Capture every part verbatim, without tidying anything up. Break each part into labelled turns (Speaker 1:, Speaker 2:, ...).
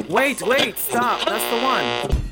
Speaker 1: Wait, wait, stop. That's the one.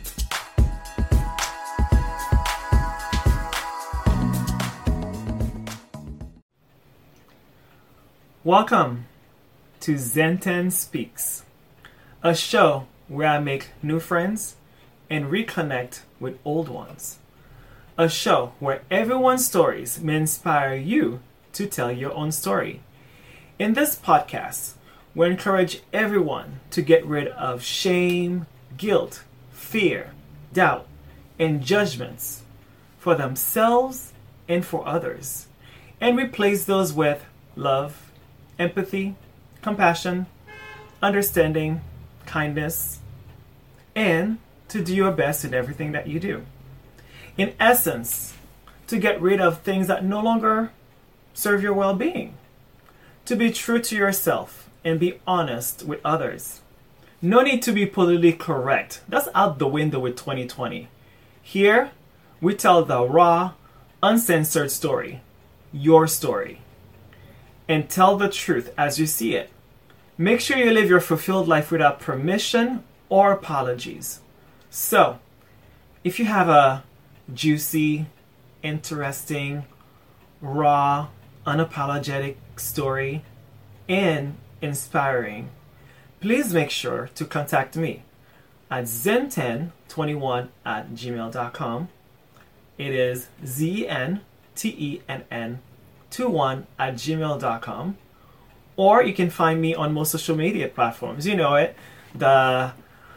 Speaker 1: Welcome to Zenten Speaks, a show where I make new friends and reconnect with old ones. A show where everyone's stories may inspire you to tell your own story. In this podcast, we encourage everyone to get rid of shame, guilt, fear, doubt, and judgments for themselves and for others, and replace those with love, empathy, compassion, understanding, kindness, and to do your best in everything that you do. In essence, to get rid of things that no longer serve your well-being. To be true to yourself and be honest with others. No need to be politically correct. That's out the window with twenty twenty. Here, we tell the raw, uncensored story. Your story. And tell the truth as you see it. Make sure you live your fulfilled life without permission or apologies. So, if you have a juicy, interesting, raw, unapologetic story and inspiring, please make sure to contact me at zen ten twenty-one at gmail dot com. It is Z E N T E N N twenty-one at gmail dot com. Or you can find me on most social media platforms. You know it. The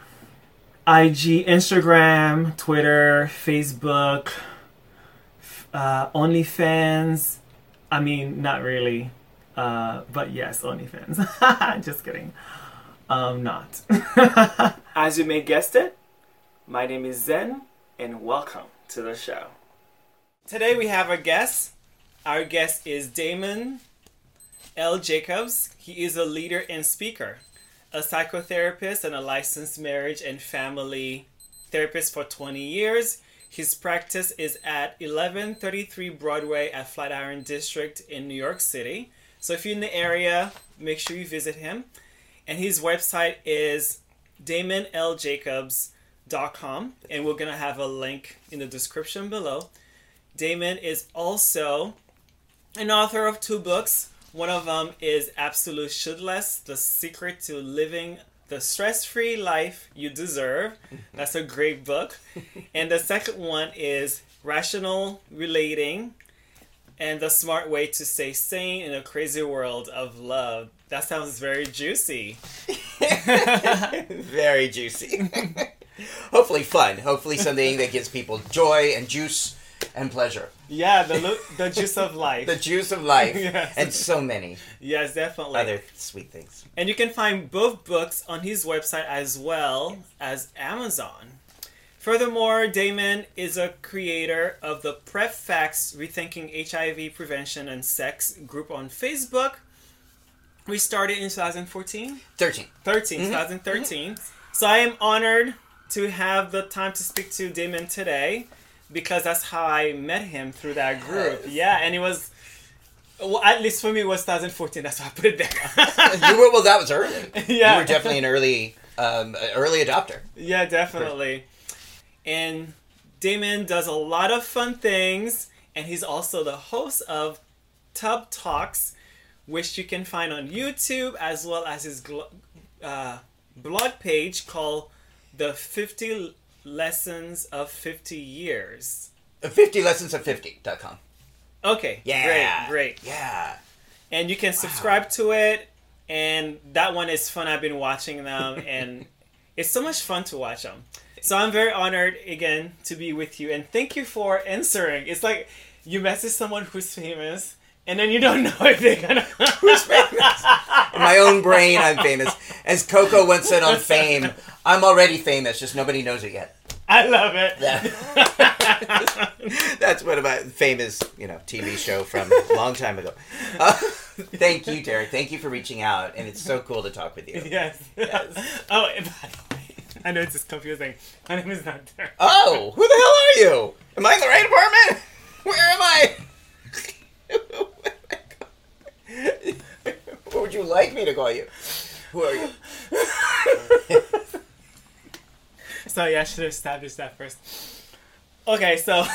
Speaker 1: I G, Instagram, Twitter, Facebook, uh, OnlyFans. I mean, not really. Uh, but yes, OnlyFans. Just kidding. Um, not. As you may guessed it, my name is Zen, and welcome to the show. Today we have a guest. Our guest is Damon L. Jacobs. He is a leader and speaker, a psychotherapist and a licensed marriage and family therapist for twenty years. His practice is at eleven thirty-three Broadway at Flatiron District in New York City. So if you're in the area, make sure you visit him. And his website is damon l jacobs dot com. And we're going to have a link in the description below. Damon is also an author of two books. One of them is Absolute Should Less, The Secret to Living the Stress-Free Life You Deserve. That's a great book. And the second one is Rational Relating and the Smart Way to Stay Sane in a Crazy World of Love. That sounds very juicy.
Speaker 2: Very juicy. Hopefully fun. Hopefully something that gives people joy and juice and pleasure.
Speaker 1: Yeah, the lo- the juice of life.
Speaker 2: The juice of life.
Speaker 1: Yes.
Speaker 2: And so many.
Speaker 1: Yes, definitely.
Speaker 2: Other sweet things.
Speaker 1: And you can find both books on his website as well as Amazon. Furthermore, Damon is a creator of the Prep Facts Rethinking H I V Prevention and Sex group on Facebook. We started in twenty fourteen?
Speaker 2: thirteen.
Speaker 1: thirteen, mm-hmm. twenty thirteen. Mm-hmm. So I am honored to have the time to speak to Damon today because that's how I met him, through that group. Yes. Yeah, and it was, well, at least for me, it was twenty fourteen. That's why I put it there.
Speaker 2: you were, well, that was early.
Speaker 1: Yeah.
Speaker 2: You were definitely an early, um, early adopter.
Speaker 1: Yeah, definitely. And Damon does a lot of fun things, and he's also the host of Tub Talks, which you can find on YouTube, as well as his uh, blog page called The fifty Lessons of fifty Years.
Speaker 2: fifty lessons of fifty dot com.
Speaker 1: Okay,
Speaker 2: yeah.
Speaker 1: great, great.
Speaker 2: Yeah.
Speaker 1: And you can subscribe wow. to it, and that one is fun. I've been watching them, and it's so much fun to watch them. So I'm very honored, again, to be with you, and thank you for answering. It's like you message someone who's famous, and then you don't know if they're gonna...
Speaker 2: Who's famous? In my own brain, I'm famous. As Coco once said on Fame, I'm already famous, just nobody knows it yet.
Speaker 1: I love it.
Speaker 2: Yeah. That's what about famous, you know, T V show from a long time ago. Uh, thank you, Derek. Thank you for reaching out, and it's so cool to talk with you.
Speaker 1: Yes. yes. Oh, by the way, I know it's just confusing. My name is not Derek.
Speaker 2: Oh, who the hell are you? Am I in the right apartment? Where am I? What would you like me to call you? Who are you?
Speaker 1: sorry, I should have established that first. Okay, so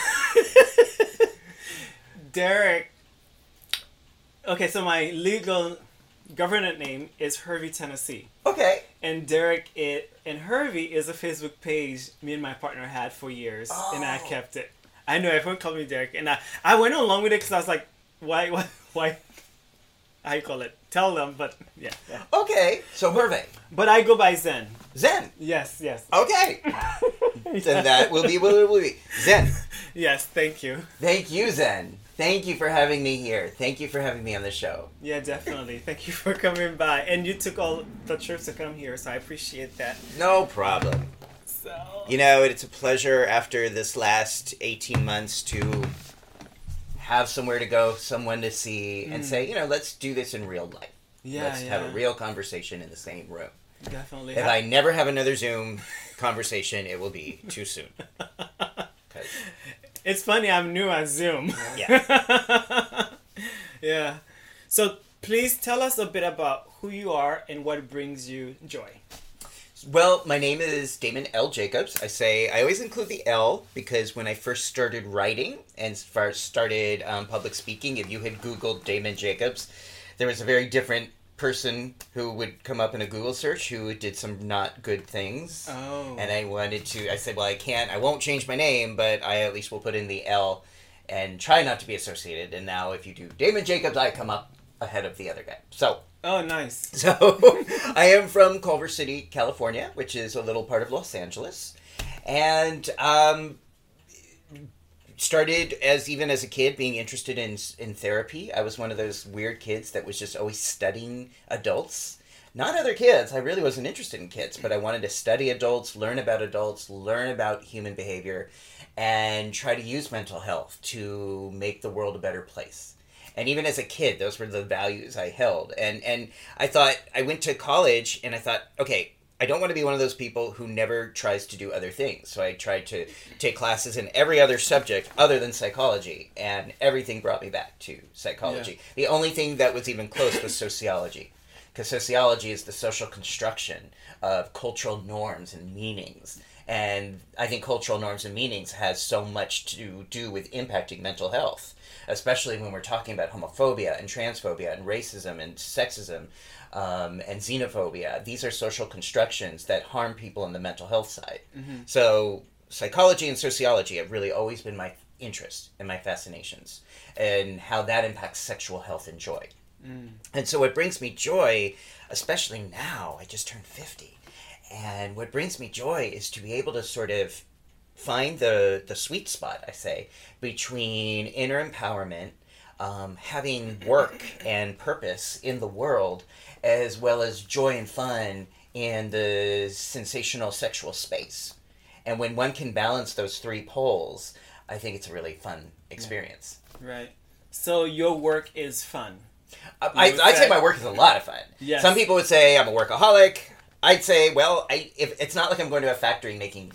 Speaker 1: Derek. Okay, so my legal government name is Hervey Tennessee.
Speaker 2: Okay.
Speaker 1: And Derek it and Hervey is a Facebook page me and my partner had for years,
Speaker 2: oh.
Speaker 1: and I kept it. I know everyone called me Derek, and I, I went along with it because I was like, why, why, why? How you call it? Tell them, but yeah. yeah.
Speaker 2: Okay, so Hervey.
Speaker 1: But I go by Zen.
Speaker 2: Zen.
Speaker 1: Yes, yes.
Speaker 2: Okay. Then that will be what it will be. Zen.
Speaker 1: Yes, thank you.
Speaker 2: Thank you, Zen. Thank you for having me here. Thank you for having me on the show.
Speaker 1: Yeah, definitely. Thank you for coming by. And you took all the trips to come here, so I appreciate that.
Speaker 2: No problem.
Speaker 1: So...
Speaker 2: You know, it's a pleasure after this last eighteen months to have somewhere to go, someone to see, and mm. say, you know, let's do this in real life.
Speaker 1: Yeah,
Speaker 2: Let's
Speaker 1: yeah.
Speaker 2: have a real conversation in the same room.
Speaker 1: Definitely.
Speaker 2: If I never have another Zoom conversation, it will be too soon.
Speaker 1: It's funny, I'm new on Zoom.
Speaker 2: Yeah.
Speaker 1: Yeah. So please tell us a bit about who you are and what brings you joy.
Speaker 2: Well, my name is Damon L. Jacobs. I say, I always include the L because when I first started writing and first started um, public speaking, if you had Googled Damon Jacobs, there was a very different person who would come up in a Google search who did some not good things.
Speaker 1: Oh.
Speaker 2: And I wanted to, I said, well, I can't, I won't change my name, but I at least will put in the L and try not to be associated. And now if you do Damon Jacobs, I come up ahead of the other guy. So.
Speaker 1: Oh, nice.
Speaker 2: So I am from Culver City, California, which is a little part of Los Angeles. And um, started as even as a kid being interested in in therapy. I was one of those weird kids that was just always studying adults. Not other kids. I really wasn't interested in kids, but I wanted to study adults, learn about adults, learn about human behavior, and try to use mental health to make the world a better place. And even as a kid, those were the values I held. And and I thought, I went to college and I thought, okay, I don't want to be one of those people who never tries to do other things. So I tried to take classes in every other subject other than psychology. And everything brought me back to psychology. Yeah. The only thing that was even close was sociology. Because sociology is the social construction of cultural norms and meanings. And I think cultural norms and meanings has so much to do with impacting mental health, especially when we're talking about homophobia and transphobia and racism and sexism um, and xenophobia. These are social constructions that harm people on the mental health side. Mm-hmm. So psychology and sociology have really always been my interest and my fascinations, and how that impacts sexual health and joy. Mm. And so what brings me joy, especially now, I just turned fifty, and what brings me joy is to be able to sort of find the, the sweet spot, I say, between inner empowerment, um, having work and purpose in the world, as well as joy and fun in the sensational sexual space. And when one can balance those three poles, I think it's a really fun experience.
Speaker 1: Right. So your work is fun.
Speaker 2: I, I'd say my work is a lot of fun.
Speaker 1: Yes.
Speaker 2: Some people would say I'm a workaholic. I'd say, well, I if it's not like I'm going to a factory making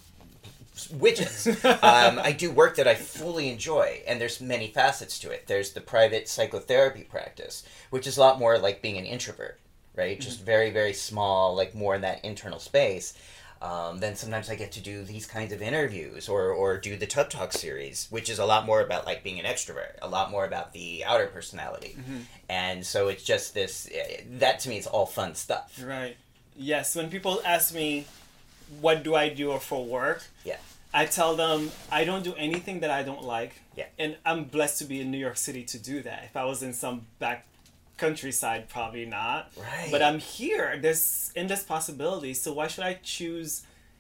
Speaker 2: widgets. um, I do work that I fully enjoy, and there's many facets to it. There's the private psychotherapy practice, which is a lot more like being an introvert, right? Mm-hmm. Just very, very small, like more in that internal space. Um, then sometimes I get to do these kinds of interviews or, or do the Tub Talk series, which is a lot more about like being an extrovert, a lot more about the outer personality. Mm-hmm. And so it's just this, that to me is all fun stuff.
Speaker 1: Right. Yes. When people ask me, what do I do for work?
Speaker 2: Yeah.
Speaker 1: I tell them I don't do anything that I don't like.
Speaker 2: Yeah.
Speaker 1: And I'm blessed to be in New York City to do that. If I was in some back countryside, probably not.
Speaker 2: Right.
Speaker 1: But I'm here. There's endless possibilities. So why should I choose?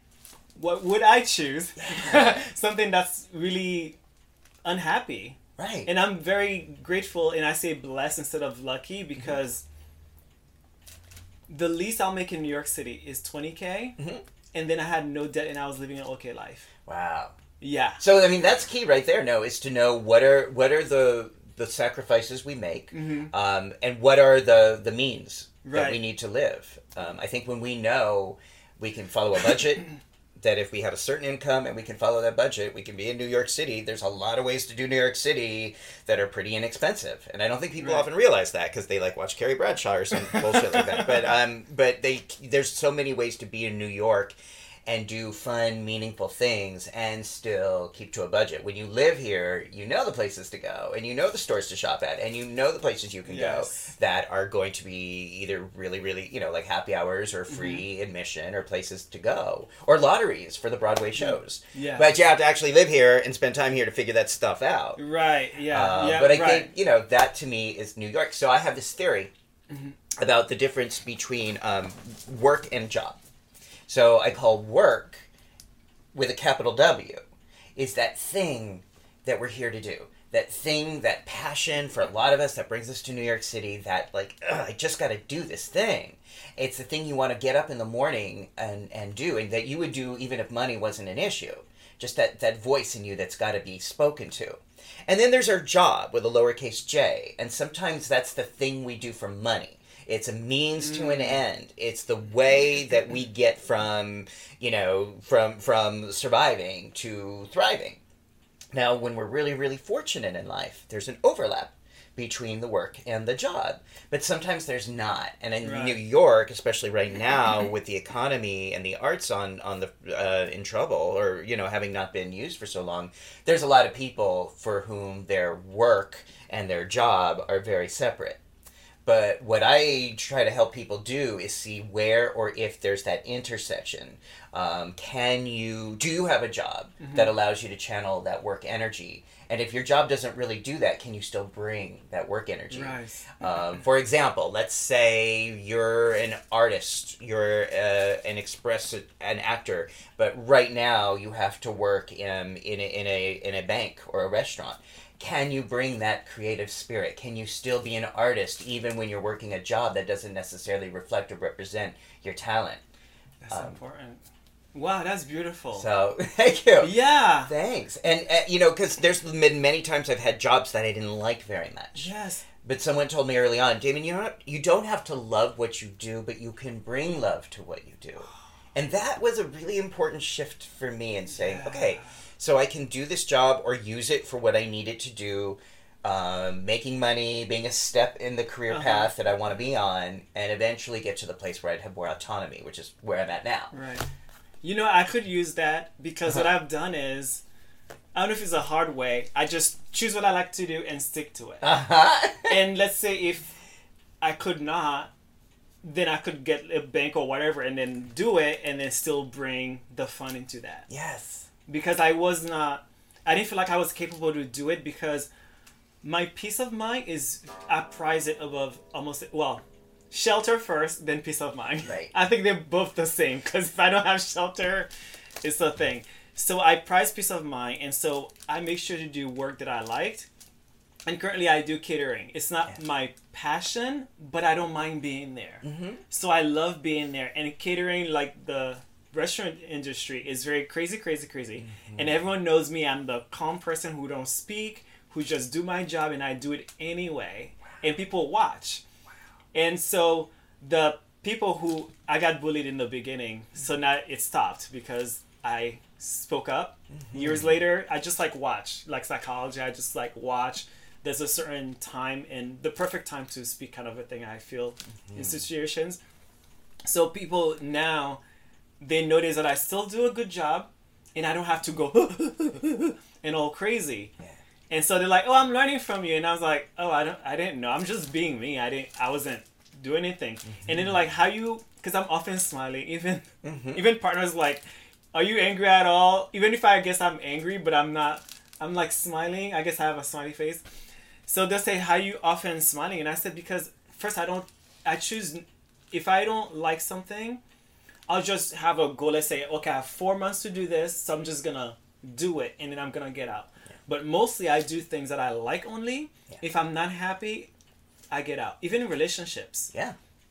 Speaker 1: What would I choose? Yeah. Something that's really unhappy.
Speaker 2: Right.
Speaker 1: And I'm very grateful, and I say blessed instead of lucky, because mm-hmm. the least I'll make in New York City is twenty K, mm-hmm. and then I had no debt and I was living an okay life.
Speaker 2: Wow.
Speaker 1: Yeah.
Speaker 2: So I mean that's key right there. No, is to know what are what are the the sacrifices we make, mm-hmm. um, and what are the, the means right. that we need to live. Um, I think when we know we can follow a budget, that if we have a certain income and we can follow that budget, we can be in New York City. There's a lot of ways to do New York City that are pretty inexpensive. And I don't think people right. often realize that because they like watch Carrie Bradshaw or some bullshit like that. But um, but they there's so many ways to be in New York. and do fun, meaningful things and still keep to a budget. When you live here, you know the places to go and you know the stores to shop at and you know the places you can
Speaker 1: Yes.
Speaker 2: go that are going to be either really, really, you know, like happy hours or free
Speaker 1: Mm-hmm.
Speaker 2: admission or places to go or lotteries for the Broadway shows.
Speaker 1: Yeah.
Speaker 2: But you have to actually live here and spend time here to figure that stuff out.
Speaker 1: Right. Yeah.
Speaker 2: Uh,
Speaker 1: yeah.
Speaker 2: but I
Speaker 1: right.
Speaker 2: think, you know, that to me is New York. So I have this theory
Speaker 1: Mm-hmm.
Speaker 2: about the difference between um, work and job. So I call work with a capital W is that thing that we're here to do. That thing, that passion for a lot of us that brings us to New York City, that like, I just got to do this thing. It's the thing you want to get up in the morning and, and do, and that you would do even if money wasn't an issue. Just that, that voice in you that's got to be spoken to. And then there's our job with a lowercase j, and sometimes that's the thing we do for money. It's a means to an end. It's the way that we get from, you know, from from surviving to thriving. Now, when we're really, really fortunate in life, there's an overlap between the work and the job. But sometimes there's not. And in
Speaker 1: Right.
Speaker 2: New York, especially right now, with the economy and the arts on, on the uh, in trouble, or, you know, having not been used for so long, there's a lot of people for whom their work and their job are very separate. But what I try to help people do is see where or if there's that intersection. Um, can you, do you have a job
Speaker 1: Mm-hmm.
Speaker 2: that allows you to channel that work energy? And if your job doesn't really do that, can you still bring that work energy?
Speaker 1: Right.
Speaker 2: Um, for example, let's say you're an artist, you're uh, an express an actor, but right now you have to work in in a, in a in a bank or a restaurant. Can you bring that creative spirit? Can you still be an artist even when you're working a job that doesn't necessarily reflect or represent your talent?
Speaker 1: That's
Speaker 2: Um,
Speaker 1: important. Wow, that's beautiful.
Speaker 2: So, thank you.
Speaker 1: yeah.
Speaker 2: Thanks. And, uh, you know, because there's been many times I've had jobs that I didn't like very much.
Speaker 1: Yes.
Speaker 2: But someone told me early on, Damon, you don't, you don't have to love what you do, but you can bring love to what you do. And that was a really important shift for me in saying,
Speaker 1: Yeah.
Speaker 2: okay, so I can do this job or use it for what I need it to do, um, making money, being a step in the career
Speaker 1: Uh-huh.
Speaker 2: path that I want to be on, and eventually get to the place where I'd have more autonomy, which is where I'm at now.
Speaker 1: Right. You know, I could use that because what I've done is, I don't know if it's a hard way, I just choose what I like to do and stick to it.
Speaker 2: Uh-huh.
Speaker 1: And let's say if I could not, then I could get a bank or whatever and then do it and then still bring the fun into that.
Speaker 2: Yes.
Speaker 1: Because I was not, I didn't feel like I was capable to do it because my peace of mind is, I prize it above almost, well, shelter first, then peace of mind.
Speaker 2: Right.
Speaker 1: I think they're both the same because if I don't have shelter, it's a thing. So I prize peace of mind, and so I make sure to do work that I liked. And currently I do catering. It's not
Speaker 2: Yeah.
Speaker 1: my passion, but I don't mind being there.
Speaker 2: Mm-hmm.
Speaker 1: So I love being there. And catering, like the restaurant industry, is very crazy, crazy, crazy.
Speaker 2: Mm-hmm.
Speaker 1: And everyone knows me. I'm the calm person who don't speak, who just do my job, and I do it anyway. And people watch. And so the people who I got bullied in the beginning, so now it stopped because I spoke up.
Speaker 2: Mm-hmm.
Speaker 1: Years later, I just like watch, like psychology. I just like watch. There's a certain time and the perfect time to speak, kind of a thing I feel
Speaker 2: Mm-hmm.
Speaker 1: in situations. So people now, they notice that I still do a good job, and I don't have to go and all crazy.
Speaker 2: Yeah.
Speaker 1: And so they're like, "Oh, I'm learning from you," and I was like, "Oh, I don't, I didn't know. I'm just being me. I didn't, I wasn't doing anything."
Speaker 2: Mm-hmm.
Speaker 1: And then they're like, "How you?" Because I'm often smiling. Even,
Speaker 2: Mhm.
Speaker 1: even partners like, "Are you angry at all?" Even if I guess I'm angry, but I'm not. I'm like smiling. I guess I have a smiley face. So they'll say, "How you often smiling?" And I said, "Because first, I don't. I choose. If I don't like something, I'll just have a goal. Let's say, okay, I have four months to do this, so I'm just gonna do it, and then I'm gonna get out." But mostly I do things that I like only.
Speaker 2: Yeah.
Speaker 1: If I'm not happy, I get out. Even in relationships,
Speaker 2: Yeah.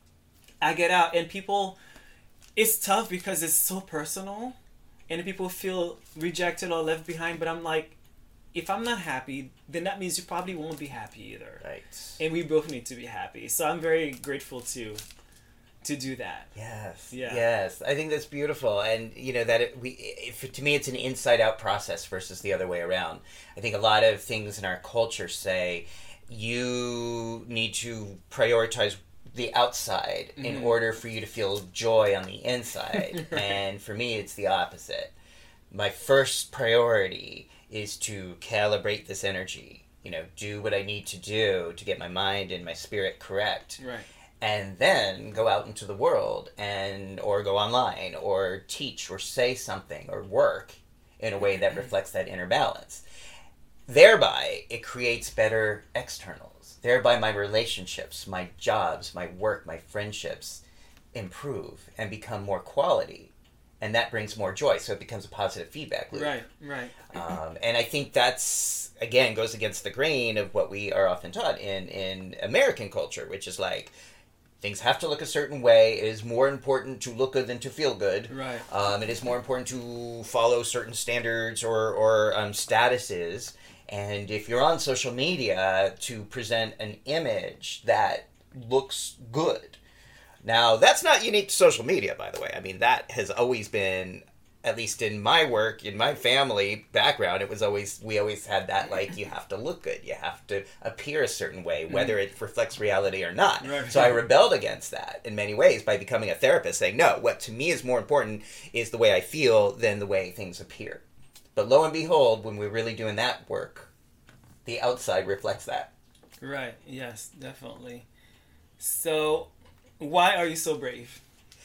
Speaker 1: I get out. And people, it's tough because it's so personal. And people feel rejected or left behind. But I'm like, if I'm not happy, then that means you probably won't be happy either.
Speaker 2: Right.
Speaker 1: And we both need to be happy. So I'm very grateful to to do that.
Speaker 2: Yes.
Speaker 1: Yeah.
Speaker 2: Yes. I think that's beautiful, and you know that it, we. If, to me, it's an inside-out process versus the other way around. I think a lot of things in our culture say you need to prioritize the outside mm-hmm. in order for you to feel joy on the inside. And for me, it's the opposite. My first priority is to calibrate this energy, you know, do what I need to do to get my mind and my spirit correct.
Speaker 1: Right.
Speaker 2: And then go out into the world and or go online or teach or say something or work in a way that reflects that inner balance. Thereby, it creates better externals. Thereby, my relationships, my jobs, my work, my friendships improve and become more quality. And that brings more joy. So it becomes a positive feedback loop.
Speaker 1: Right, right.
Speaker 2: Um, and I think that's, again, goes against the grain of what we are often taught in, in American culture, which is like, things have to look a certain way. It is more important to look good than to feel good.
Speaker 1: Right.
Speaker 2: Um, it is more important to follow certain standards or, or um, statuses. And if you're on social media, to present an image that looks good. Now, that's not unique to social media, by the way. I mean, that has always been, at least in my work, in my family background, it was always, we always had that, like, you have to look good. You have to appear a certain way, whether it reflects reality or not. Right. So I rebelled against that in many ways by becoming a therapist, saying, no, what to me is more important is the way I feel than the way things appear. But lo and behold, when we're really doing that work, the outside reflects that.
Speaker 1: Right, yes, definitely. So, why are you so brave?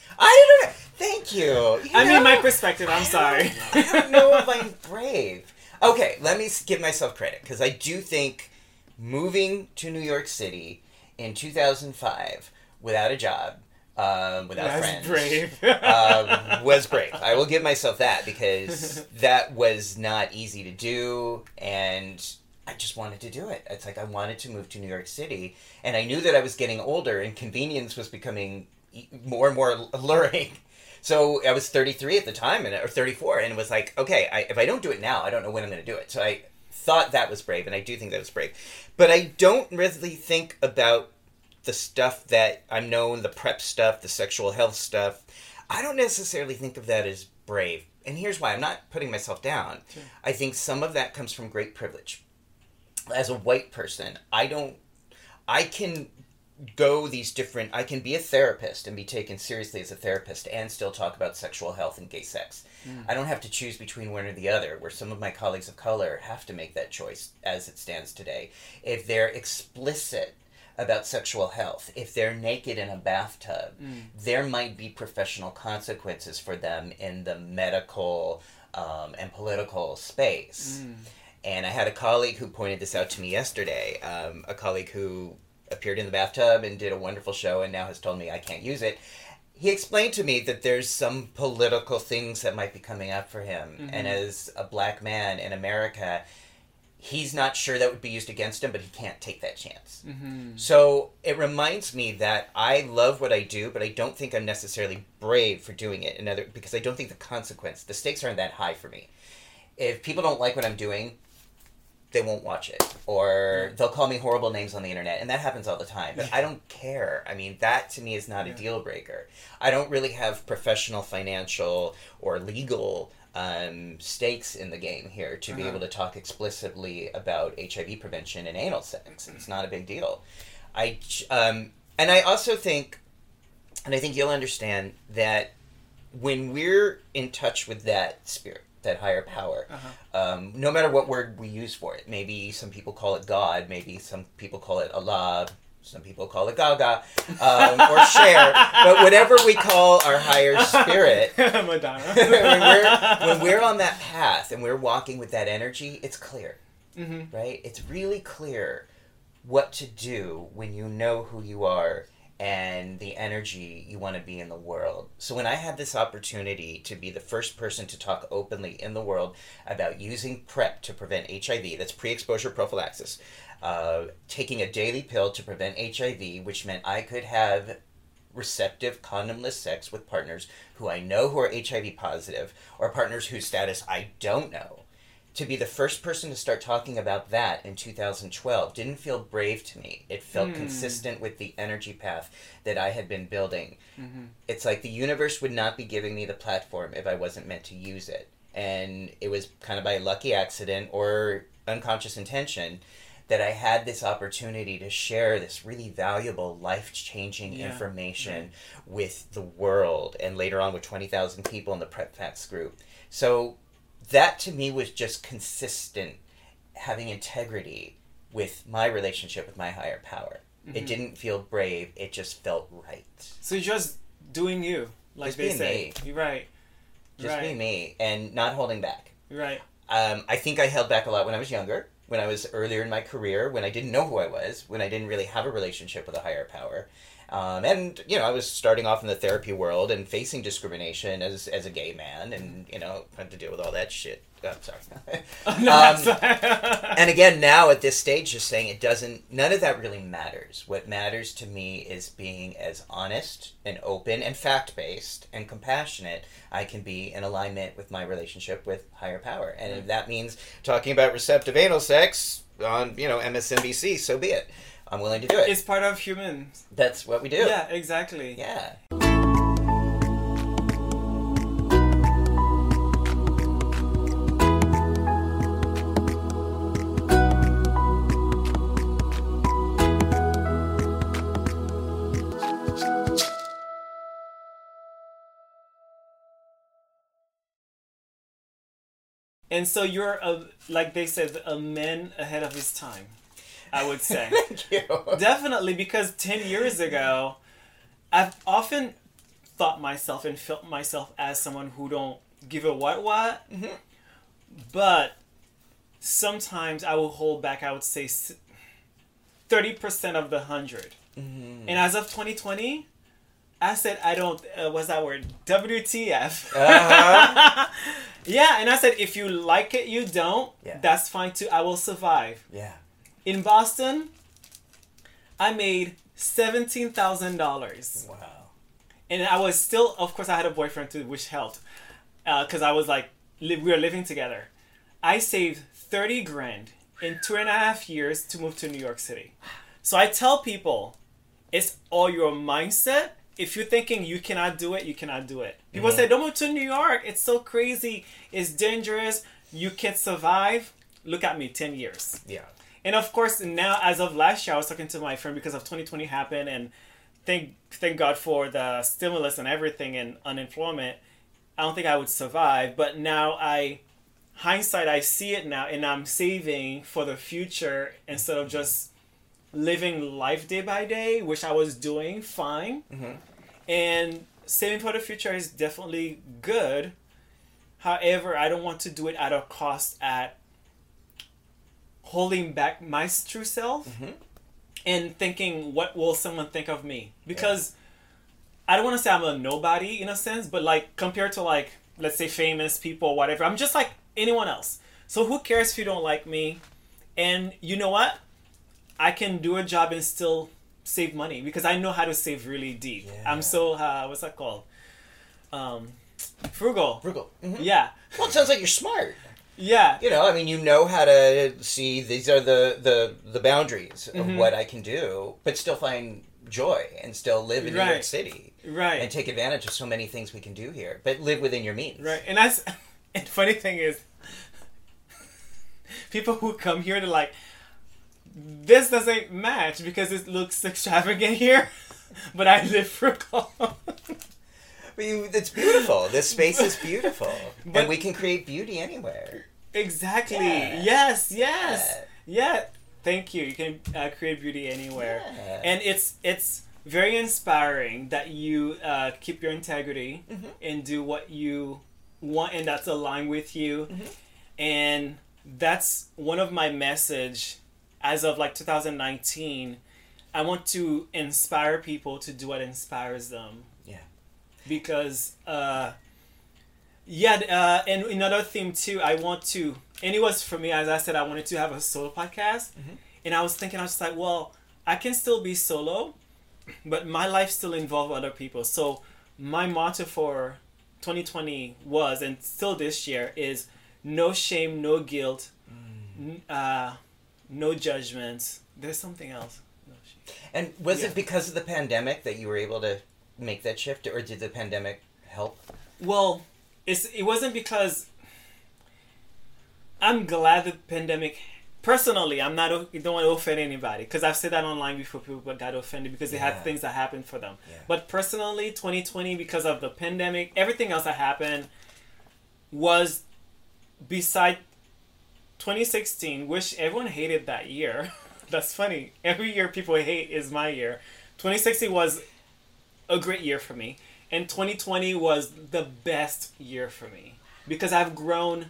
Speaker 2: I don't know. Thank you. you
Speaker 1: I
Speaker 2: know,
Speaker 1: mean, my perspective, I'm sorry.
Speaker 2: I don't know if I'm brave. Okay, let me give myself credit, because I do think moving to New York City in two thousand five without a job, um, without
Speaker 1: That's
Speaker 2: friends,
Speaker 1: brave.
Speaker 2: um, was brave. I will give myself that, because that was not easy to do, and I just wanted to do it. It's like I wanted to move to New York City, and I knew that I was getting older, and convenience was becoming more and more alluring. So I was thirty-three at the time, and or thirty-four, and it was like, okay, I, if I don't do it now, I don't know when I'm going to do it. So I thought that was brave, and I do think that was brave. But I don't really think about the stuff that I'm known, the prep stuff, the sexual health stuff. I don't necessarily think of that as brave. And here's why. I'm not putting myself down. Sure. I think some of that comes from great privilege. As a white person, I don't, I can go these different, I can be a therapist and be taken seriously as a therapist and still talk about sexual health and gay sex. Mm. I don't have to choose between one or the other, where some of my colleagues of color have to make that choice as it stands today. If they're explicit about sexual health, if they're naked in a bathtub, mm. there might be professional consequences for them in the medical um, and political space. Mm. And I had a colleague who pointed this out to me yesterday, um, a colleague who appeared in the bathtub and did a wonderful show and now has told me I can't use it. He explained to me that there's some political things that might be coming up for him. Mm-hmm. And as a black man in America, he's not sure that would be used against him, but he can't take that chance. Mm-hmm. So it reminds me that I love what I do, but I don't think I'm necessarily brave for doing it. Another, because I don't think the consequence, the stakes aren't that high for me. If people don't like what I'm doing, they won't watch it, or they'll call me horrible names on the internet, and that happens all the time, but I don't care. I mean, that to me is not a deal breaker. I don't really have professional, financial, or legal um, stakes in the game here to uh-huh. be able to talk explicitly about H I V prevention and anal sex. It's not a big deal. I, um, and I also think, and I think you'll understand, that when we're in touch with that spirit, that higher power, uh-huh. um, no matter what word we use for it. Maybe some people call it God, maybe some people call it Allah, some people call it Gaga, um, or Cher, but whatever we call our higher spirit,
Speaker 1: Madonna.
Speaker 2: when, we're, when we're on that path and we're walking with that energy, it's clear, mm-hmm. right? It's really clear what to do when you know who you are and the energy you want to be in the world. So when I had this opportunity to be the first person to talk openly in the world about using PrEP to prevent H I V, that's pre-exposure prophylaxis, uh, taking a daily pill to prevent H I V, which meant I could have receptive condomless sex with partners who I know who are H I V positive, or partners whose status I don't know. To be the first person to start talking about that in two thousand twelve didn't feel brave to me. It felt mm. consistent with the energy path that I had been building. Mm-hmm. It's like the universe would not be giving me the platform if I wasn't meant to use it. And it was kind of by lucky accident or unconscious intention that I had this opportunity to share this really valuable, life-changing
Speaker 1: Yeah.
Speaker 2: information
Speaker 1: Right.
Speaker 2: with the world, and later on with twenty thousand people in the Prep Facts group. So that to me was just consistent, having integrity with my relationship with my higher power. Mm-hmm. It didn't feel brave, it just felt right.
Speaker 1: So you're just doing you, like
Speaker 2: Just
Speaker 1: they
Speaker 2: being
Speaker 1: say.
Speaker 2: me.
Speaker 1: You're right.
Speaker 2: Just
Speaker 1: right.
Speaker 2: being me, and not holding back.
Speaker 1: Right.
Speaker 2: Um, I think I held back a lot when I was younger, when I was earlier in my career, when I didn't know who I was, when I didn't really have a relationship with a higher power. Um, and, you know, I was starting off in the therapy world and facing discrimination as as a gay man, and, you know, had to deal with all that shit. Oh, I'm sorry. um, and again, now at this stage, just saying it doesn't, none of that really matters. What matters to me is being as honest and open and fact-based and compassionate I can be in alignment with my relationship with higher power. And if that means talking about receptive anal sex on, you know, M S N B C, so be it. I'm willing to do it.
Speaker 1: It's part of humans.
Speaker 2: That's what we do.
Speaker 1: Yeah, exactly.
Speaker 2: Yeah.
Speaker 1: And so you're, a, like they said, a man ahead of his time, I would say.
Speaker 2: Thank you.
Speaker 1: Definitely, because ten years ago, I've often thought myself and felt myself as someone who don't give a what what.
Speaker 2: Mm-hmm.
Speaker 1: But sometimes I will hold back, I would say, thirty percent of the one hundred.
Speaker 2: Mm-hmm.
Speaker 1: And as of twenty twenty, I said, I don't, uh, what's that word? W T F.
Speaker 2: Uh-huh.
Speaker 1: Yeah, and I said, if you like it, you don't,
Speaker 2: Yeah.
Speaker 1: that's fine too. I will survive.
Speaker 2: Yeah.
Speaker 1: In Boston, I made seventeen thousand dollars.
Speaker 2: Wow.
Speaker 1: And I was still, of course, I had a boyfriend too, which helped. Because uh, I was like, li- we were living together. I saved thirty grand in two and a half years to move to New York City. So I tell people, it's all your mindset. If you're thinking you cannot do it, you cannot do it. People
Speaker 2: Mm-hmm.
Speaker 1: say, don't move to New York. It's so crazy. It's dangerous. You can't survive. Look at me, ten years.
Speaker 2: Yeah.
Speaker 1: And of course, now, as of last year, I was talking to my friend because of twenty twenty happened, and thank thank God for the stimulus and everything and unemployment. I don't think I would survive, but now I, hindsight, I see it now, and I'm saving for the future instead of just living life day by day, which I was doing fine.
Speaker 2: Mm-hmm.
Speaker 1: And saving for the future is definitely good. However, I don't want to do it at a cost at holding back my true self
Speaker 2: Mm-hmm.
Speaker 1: and thinking, what will someone think of me? Because yeah. I don't want to say I'm a nobody in a sense, but like compared to like, let's say famous people or whatever, I'm just like anyone else. So who cares if you don't like me? And you know what? I can do a job and still save money because I know how to save really deep.
Speaker 2: Yeah.
Speaker 1: I'm so, uh, what's that called? Um, frugal.
Speaker 2: Frugal. Mm-hmm.
Speaker 1: Yeah.
Speaker 2: Well, it sounds like you're smart.
Speaker 1: Yeah.
Speaker 2: You know, I mean, you know how to see these are the, the, the boundaries of
Speaker 1: Mhm.
Speaker 2: what I can do, but still find joy and still live in New York
Speaker 1: Right.
Speaker 2: City.
Speaker 1: Right.
Speaker 2: And take advantage of so many things we can do here, but live within your means.
Speaker 1: Right. And that's, and funny thing is, people who come here, they're like, this doesn't match because it looks extravagant here, but I live frugal.
Speaker 2: But you, it's beautiful. This space is beautiful.
Speaker 1: But-
Speaker 2: and we can create beauty anywhere.
Speaker 1: Exactly.
Speaker 2: Yeah.
Speaker 1: Yes, yes. Yeah. Thank you. You can uh, create beauty anywhere.
Speaker 2: Yeah.
Speaker 1: And it's it's very inspiring that you uh, keep your integrity
Speaker 2: Mhm.
Speaker 1: and do what you want and that's aligned with you.
Speaker 2: Mhm.
Speaker 1: And that's one of my message as of like two thousand nineteen. I want to inspire people to do what inspires them.
Speaker 2: Yeah.
Speaker 1: Because uh yeah, uh, and another theme too, I want to, and it was for me, as I said, I wanted to have a solo podcast.
Speaker 2: Mhm.
Speaker 1: And I was thinking, I was just like, well, I can still be solo, but my life still involves other people. So my motto for twenty twenty was, and still this year, is no shame, no guilt, n- uh, no judgments. There's something else. No shame.
Speaker 2: And was
Speaker 1: Yeah.
Speaker 2: it because of the pandemic that you were able to make that shift, or did the pandemic help?
Speaker 1: Well, it's, it wasn't because I'm glad the pandemic personally, I'm not, I don't want to offend anybody, because I've said that online before. People got offended because they
Speaker 2: Yeah.
Speaker 1: had things that happened for them.
Speaker 2: Yeah.
Speaker 1: But personally, twenty twenty, because of the pandemic, everything else that happened was beside twenty sixteen, which everyone hated that year. That's funny. Every year people hate is my year. twenty sixteen was a great year for me. And twenty twenty was the best year for me. Because I've grown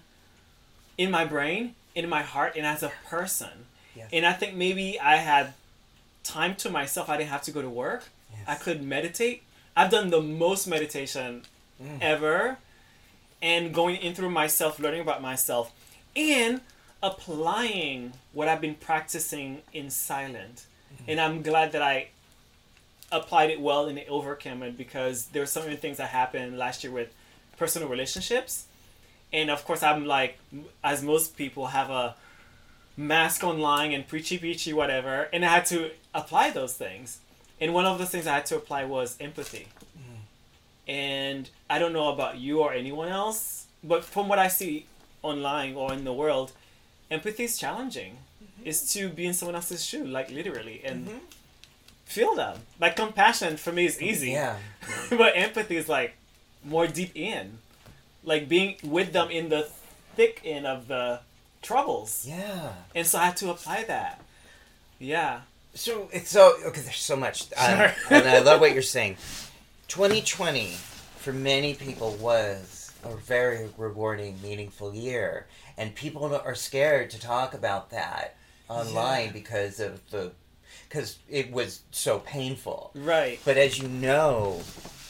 Speaker 1: in my brain, in my heart, and as a person.
Speaker 2: Yes.
Speaker 1: And I think maybe I had time to myself. I didn't have to go to work.
Speaker 2: Yes.
Speaker 1: I could meditate. I've done the most meditation
Speaker 2: Mm.
Speaker 1: ever. And going in through myself, learning about myself. And applying what I've been practicing in silent. Mm-hmm. And I'm glad that I applied it well and it overcame it, because there were so many things that happened last year with personal relationships. And of course, I'm like, as most people, have a mask online and preachy preachy whatever, and I had to apply those things. And one of the things I had to apply was empathy. Mm. And I don't know about you or anyone else, but from what I see online or in the world, empathy is challenging. Mm-hmm. Is to be in someone else's shoe, like literally, and mm-hmm. feel them. Like compassion for me is easy.
Speaker 2: Yeah.
Speaker 1: But empathy is like more deep in. Like being with them in the thick end of the troubles.
Speaker 2: Yeah.
Speaker 1: And so I had to apply that. Yeah.
Speaker 2: So it's so okay. There's so much, um,
Speaker 1: Sure.
Speaker 2: and I love what you're saying. twenty twenty for many people was a very rewarding, meaningful year, and people are scared to talk about that online
Speaker 1: Yeah.
Speaker 2: because of the because it was so painful.
Speaker 1: Right.
Speaker 2: But as you know,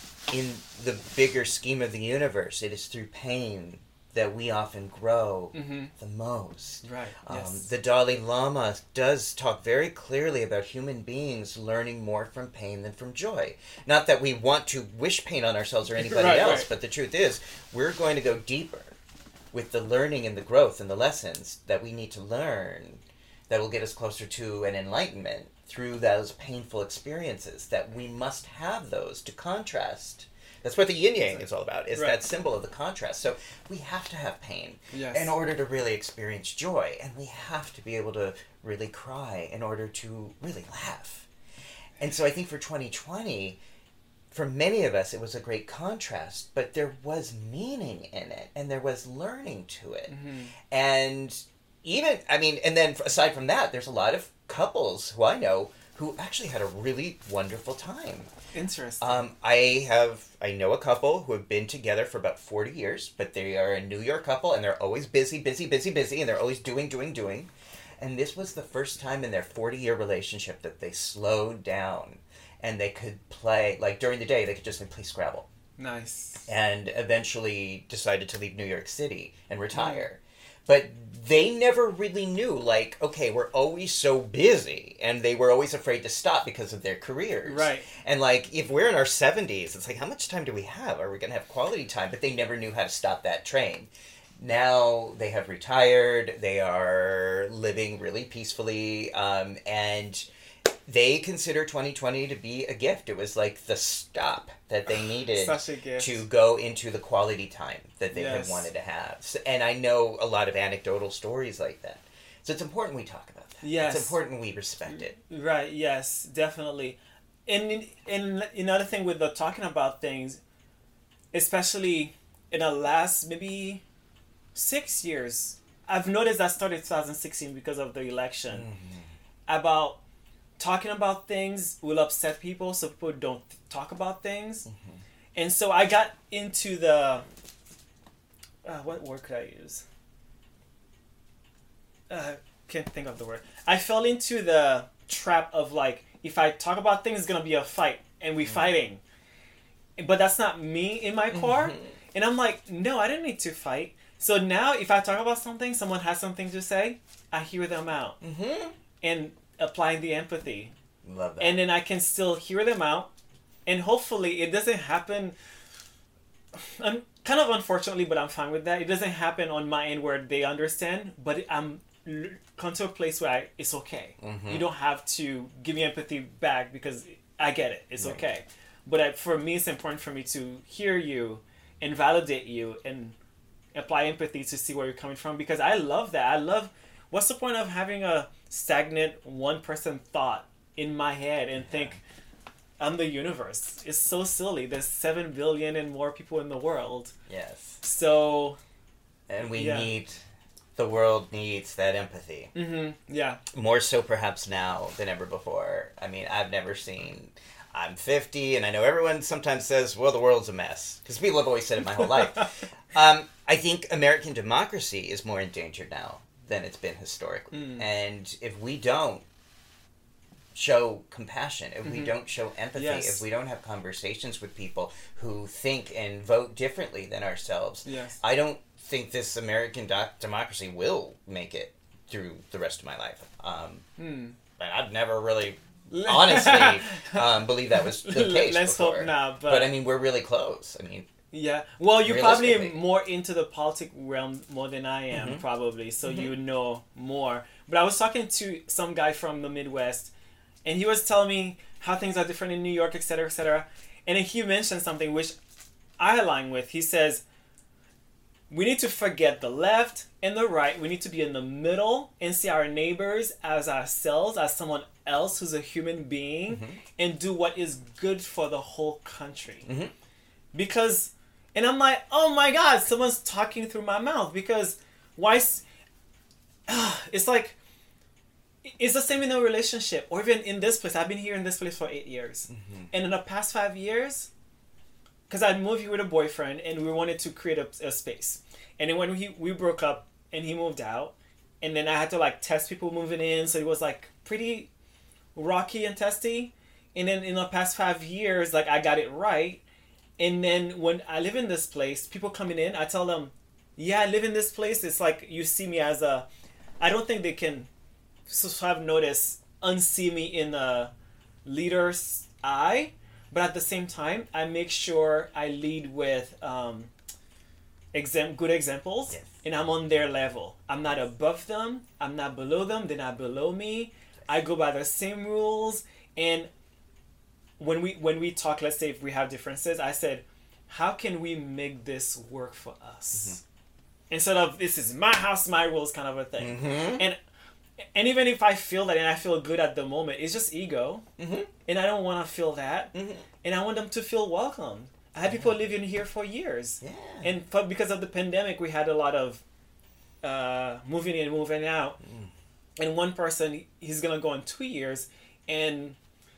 Speaker 2: in the bigger scheme of the universe, it is through pain that we often grow
Speaker 1: Mm-hmm.
Speaker 2: the most.
Speaker 1: Right.
Speaker 2: Um,
Speaker 1: Yes.
Speaker 2: The Dalai Lama does talk very clearly about human beings learning more from pain than from joy. Not that we want to wish pain on ourselves or anybody
Speaker 1: Right,
Speaker 2: else,
Speaker 1: right.
Speaker 2: but the truth is, we're going to go deeper with the learning and the growth and the lessons that we need to learn that will get us closer to an enlightenment through those painful experiences, that we must have those to contrast. That's what the yin yang is all about, is
Speaker 1: Right.
Speaker 2: that symbol of the contrast. So we have to have pain
Speaker 1: Yes.
Speaker 2: in order to really experience joy, and we have to be able to really cry in order to really laugh. And so I think for twenty twenty, for many of us, it was a great contrast, but there was meaning in it, and there was learning to it.
Speaker 1: Mm-hmm.
Speaker 2: And even, I mean, and then aside from that, there's a lot of couples who I know who actually had a really wonderful time.
Speaker 1: Interesting.
Speaker 2: Um, I have, I know a couple who have been together for about forty years, but they are a New York couple, and they're always busy, busy, busy, busy, and they're always doing, doing, doing. And this was the first time in their forty-year relationship that they slowed down, and they could play, like during the day, they could just play Scrabble.
Speaker 1: Nice.
Speaker 2: And eventually decided to leave New York City and retire. But they never really knew, like, okay, we're always so busy, and they were always afraid to stop because of their careers.
Speaker 1: Right.
Speaker 2: And, like, if we're in our seventies, it's like, how much time do we have? Are we going to have quality time? But they never knew how to stop that train. Now they have retired, they are living really peacefully, um, and they consider twenty twenty to be a gift. It was like the stop that they needed
Speaker 1: Such a gift.
Speaker 2: to go into the quality time that they
Speaker 1: Yes.
Speaker 2: had wanted to have. So, and I know a lot of anecdotal stories like that. So it's important we talk about that.
Speaker 1: Yes.
Speaker 2: It's important we respect it.
Speaker 1: Right, yes, definitely. And, and another thing with the talking about things, especially in the last maybe six years, I've noticed that started twenty sixteen because of the election. Mm-hmm. About talking about things will upset people, so people don't talk about things. Mm-hmm. And so I got into the... Uh, what word could I use? Uh, can't think of the word. I fell into the trap of like, if I talk about things, it's going to be a fight, and we mm-hmm. fighting. But that's not me in my core. Mm-hmm. And I'm like, no, I didn't need to fight. So now if I talk about something, someone has something to say, I hear them out. Mm-hmm. And applying the empathy.
Speaker 2: Love that.
Speaker 1: And then I can still hear them out. And hopefully it doesn't happen, I'm kind of unfortunately, but I'm fine with that. It doesn't happen on my end where they understand, but I'm come to a place where I, it's okay. Mm-hmm. You don't have to give me empathy back because I get it. It's right. okay. But I, for me, it's important for me to hear you and validate you and apply empathy to see where you're coming from, because I love that. I love what's the point of having a stagnant one person thought in my head and
Speaker 2: Yeah.
Speaker 1: think I'm the universe? It's so silly. There's seven billion and more people in the world.
Speaker 2: Yes.
Speaker 1: So,
Speaker 2: And we
Speaker 1: Yeah.
Speaker 2: need, the world needs that empathy.
Speaker 1: mm-hmm, yeah.
Speaker 2: More so perhaps now than ever before. I mean, I've never seen, I'm fifty, and I know everyone sometimes says, well, the world's a mess. Because people have always said it my whole life. Um, I think American democracy is more endangered now than it's been historically.
Speaker 1: Mm.
Speaker 2: And if we don't show compassion, if we
Speaker 1: Mhm.
Speaker 2: don't show empathy,
Speaker 1: Yes.
Speaker 2: if we don't have conversations with people who think and vote differently than ourselves,
Speaker 1: Yes.
Speaker 2: I don't think this American doc- democracy will make it through the rest of my life. Um,
Speaker 1: Hmm.
Speaker 2: and I've never really, honestly, um, believed that was the case
Speaker 1: Let's
Speaker 2: before.
Speaker 1: hope not. But,
Speaker 2: But I mean, we're really close. I mean,
Speaker 1: yeah. Well, you're probably
Speaker 2: Realistically.
Speaker 1: more into the politic realm more than I am,
Speaker 2: Mhm.
Speaker 1: probably. So
Speaker 2: Mhm.
Speaker 1: you know more. But I was talking to some guy from the Midwest, and he was telling me how things are different in New York, et cetera, et cetera. And then he mentioned something which I align with. He says, we need to forget the left and the right. We need to be in the middle and see our neighbors as ourselves, as someone else who's a human being,
Speaker 2: Mhm.
Speaker 1: and do what is good for the whole country.
Speaker 2: Mhm.
Speaker 1: Because, and I'm like, oh my God, someone's talking through my mouth. Because why? s- It's like, it's the same in a relationship, or even in this place. I've been here in this place for eight years.
Speaker 2: Mhm.
Speaker 1: And in the past five years, because I moved here with a boyfriend and we wanted to create a, a space. And then when we, we broke up and he moved out, and then I had to like test people moving in, so it was like pretty rocky and testy. And then in the past five years, like I got it right. And then when I live in this place, people coming in, I tell them, yeah, I live in this place. It's like you see me as a, I don't think they can so have noticed, unsee me in a leader's eye. But at the same time, I make sure I lead with um, exam- good examples,
Speaker 2: Yes.
Speaker 1: and I'm on their level. I'm not above them. I'm not below them. They're not below me. I go by the same rules. And when we when we talk, let's say if we have differences, I said, how can we make this work for us? Instead of this is my house, my rules kind of a thing.
Speaker 2: Mhm.
Speaker 1: And and even if I feel that and I feel good at the moment, it's just ego.
Speaker 2: Mhm.
Speaker 1: And I don't want to feel that.
Speaker 2: Mhm.
Speaker 1: And I want them to feel welcome. I had people living here for years.
Speaker 2: Yeah.
Speaker 1: And for, because of the pandemic, we had a lot of uh, moving in, moving out.
Speaker 2: Mm.
Speaker 1: And one person, he's going to go in two years. And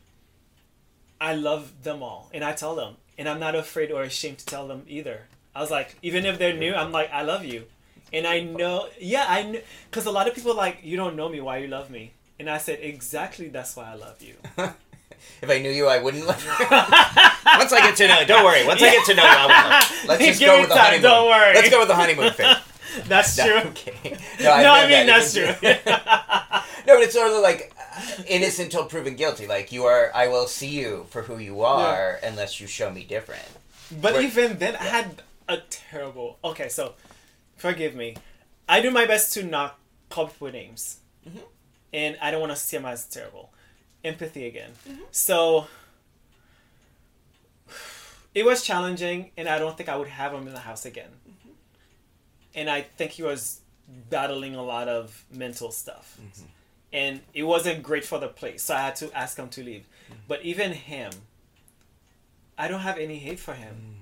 Speaker 1: I love them all. And I tell them. And I'm not afraid or ashamed to tell them either. I was like, even if they're new, I'm like, I love you. And I know, yeah, I know. Because a lot of people are like, you don't know me, why you love me? And I said, exactly, that's why I love you.
Speaker 2: If I knew you, I wouldn't love you. Once I get to know you, don't worry. Once I get to know you, I will love you. Let's just
Speaker 1: Give
Speaker 2: go
Speaker 1: me
Speaker 2: with the
Speaker 1: time,
Speaker 2: honeymoon.
Speaker 1: don't worry.
Speaker 2: Let's go with the honeymoon phase.
Speaker 1: That's
Speaker 2: No,
Speaker 1: true.
Speaker 2: I'm kidding. No, I,
Speaker 1: No,
Speaker 2: know
Speaker 1: I mean,
Speaker 2: that.
Speaker 1: that's
Speaker 2: It's-
Speaker 1: true.
Speaker 2: No, but it's sort of like uh, innocent till proven guilty. Like you are, I will see you for who you are unless you show me different.
Speaker 1: But
Speaker 2: We're-
Speaker 1: even then, I had a terrible. Okay, so forgive me. I do my best to not call people names,
Speaker 2: Mhm.
Speaker 1: and I don't want to see them as terrible. Empathy again. So it was challenging, and I don't think I would have him in the house again. And I think he was battling a lot of mental stuff, and it wasn't great for the place. So I had to ask him to leave. But even him, I don't have any hate for him.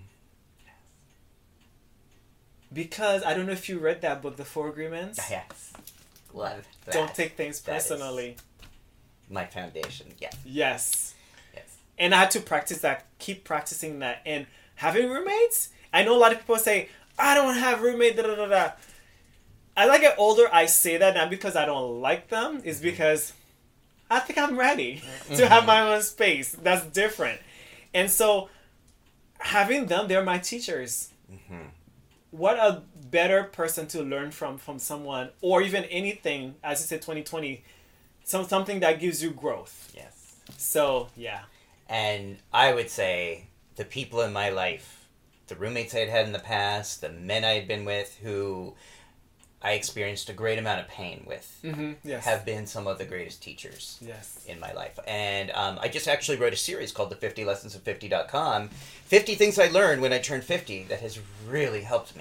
Speaker 1: Because I don't know if you read that book, The Four Agreements.
Speaker 2: Yes. Love that.
Speaker 1: Don't take things
Speaker 2: That is-
Speaker 1: personally.
Speaker 2: My foundation. Yes.
Speaker 1: Yes.
Speaker 2: Yes.
Speaker 1: And I had to practice that, keep practicing that. And having roommates, I know a lot of people say, I don't have roommates, da da da da. As I get older, I say that not because I don't like them, it's because I think I'm ready to have my own space. That's different. And so having them, they're my teachers.
Speaker 2: Mm-hmm.
Speaker 1: What a better person to learn from from someone, or even anything, as you said, twenty twenty, some, something that gives you growth.
Speaker 2: Yes.
Speaker 1: So, yeah.
Speaker 2: And I would say the people in my life, the roommates I had had in the past, the men I had been with who I experienced a great amount of pain with,
Speaker 1: Mm-hmm. Yes.
Speaker 2: have been some of the greatest teachers
Speaker 1: Yes.
Speaker 2: in my life. And um, I just actually wrote a series called the fifty lessons of fifty dot com. fifty things I learned when I turned fifty that has really helped me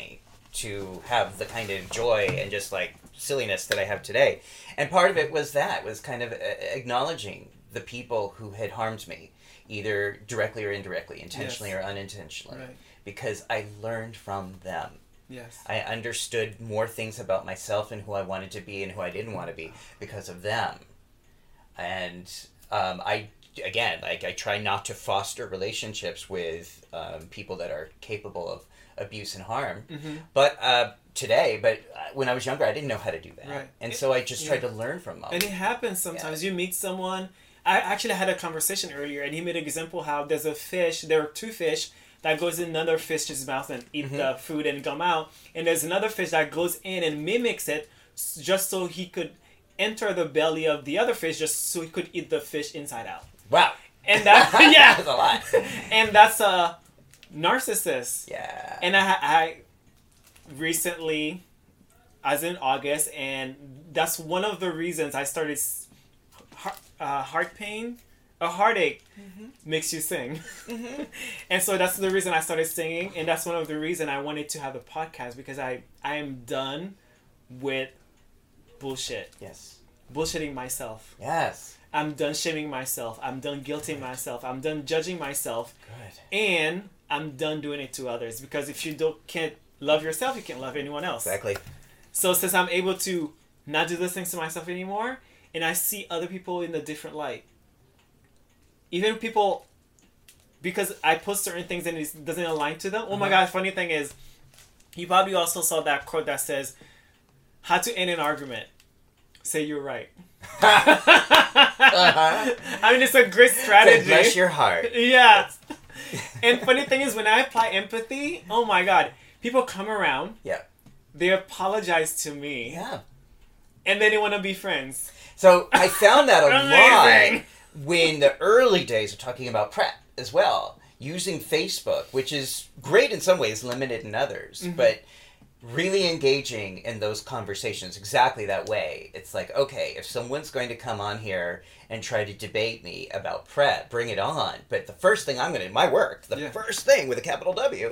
Speaker 2: to have the kind of joy and just like silliness that I have today. And part of it was that, was kind of acknowledging the people who had harmed me, either directly or indirectly, intentionally yes. or unintentionally, right. because I learned from them.
Speaker 1: Yes.
Speaker 2: I understood more things about myself and who I wanted to be and who I didn't want to be because of them. And um, I, again, like I try not to foster relationships with um, people that are capable of abuse and harm. Mm-hmm. But uh, today, but when I was younger, I didn't know how to do that.
Speaker 1: Right.
Speaker 2: And
Speaker 1: it,
Speaker 2: so I just tried
Speaker 1: yeah.
Speaker 2: to learn from them.
Speaker 1: And it happens sometimes.
Speaker 2: Yeah.
Speaker 1: You meet someone. I actually had a conversation earlier, and he made an example how there's a fish, there are two fish that goes in another fish's mouth and eat mm-hmm. the food and come out. And there's another fish that goes in and mimics it just so he could enter the belly of the other fish, just so he could eat the fish inside out.
Speaker 2: Wow.
Speaker 1: And that, yeah.
Speaker 2: That's a lot.
Speaker 1: And that's a narcissist.
Speaker 2: Yeah.
Speaker 1: And I, I recently, as in August, and that's one of the reasons I started heart, uh, heart pain. A heartache mm-hmm. makes you sing. Mm-hmm. And so that's the reason I started singing. And that's one of the reasons I wanted to have a podcast, because I, I am done with bullshit.
Speaker 2: Yes.
Speaker 1: Bullshitting myself.
Speaker 2: Yes.
Speaker 1: I'm done shaming myself. I'm done guilting Good. myself. I'm done judging myself.
Speaker 2: Good.
Speaker 1: And I'm done doing it to others. Because if you don't can't love yourself, you can't love anyone else.
Speaker 2: Exactly.
Speaker 1: So since I'm able to not do those things to myself anymore, and I see other people in a different light. Even people, because I post certain things and it doesn't align to them. Oh uh-huh. my God, funny thing is, you probably also saw that quote that says, how to end an argument. Say you're right. uh-huh. I mean, it's a great strategy.
Speaker 2: Bless your heart.
Speaker 1: Yeah. And funny thing is, when I apply empathy, oh my God, people come around.
Speaker 2: Yeah.
Speaker 1: They apologize to me.
Speaker 2: Yeah.
Speaker 1: And then they want to be friends.
Speaker 2: So I found that a lot when the early days of talking about PrEP as well, using Facebook, which is great in some ways, limited in others, mm-hmm. but really engaging in those conversations exactly that way. It's like, okay, if someone's going to come on here and try to debate me about PrEP, bring it on. But the first thing I'm going to, my work, the yeah. first thing with a capital W,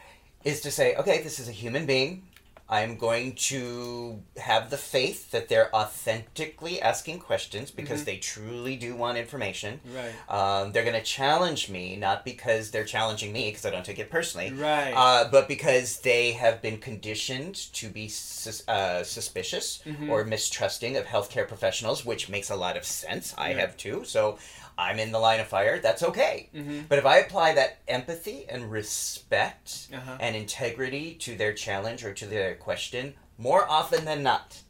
Speaker 2: is to say, okay, this is a human being. I'm going to have the faith that they're authentically asking questions because mm-hmm. they truly do want information.
Speaker 1: Right.
Speaker 2: Um, they're going to challenge me, not because they're challenging me, because I don't take it personally.
Speaker 1: Right.
Speaker 2: Uh, but because they have been conditioned to be sus- uh, suspicious mm-hmm. or mistrusting of healthcare professionals, which makes a lot of sense. I yeah. have too. So I'm in the line of fire. That's okay. Mm-hmm. But if I apply that empathy and respect uh-huh. and integrity to their challenge or to their question, more often than not,